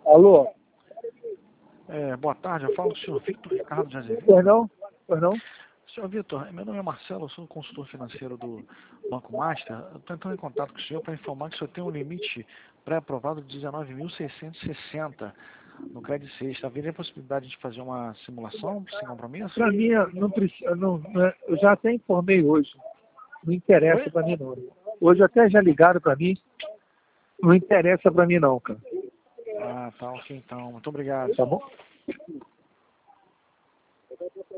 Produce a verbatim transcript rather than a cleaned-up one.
Alô? É, boa tarde, eu falo com o senhor Victor Ricardo de Azevedo. Pois não? Pois não? Senhor Vitor, meu nome é Marcelo, eu sou consultor financeiro do Banco Master. Eu estou entrando em contato com o senhor para informar que o senhor tem um limite pré-aprovado de dezenove mil seiscentos e sessenta no Credit Suisse. Haveria a possibilidade de fazer uma simulação sem compromisso? Para mim, não precisa, não, não é- eu já até informei hoje. Não interessa para mim, não. Hoje até já ligaram para mim. Não interessa para mim, não, cara. Ah, tá, ok então. Muito obrigado. Tá bom?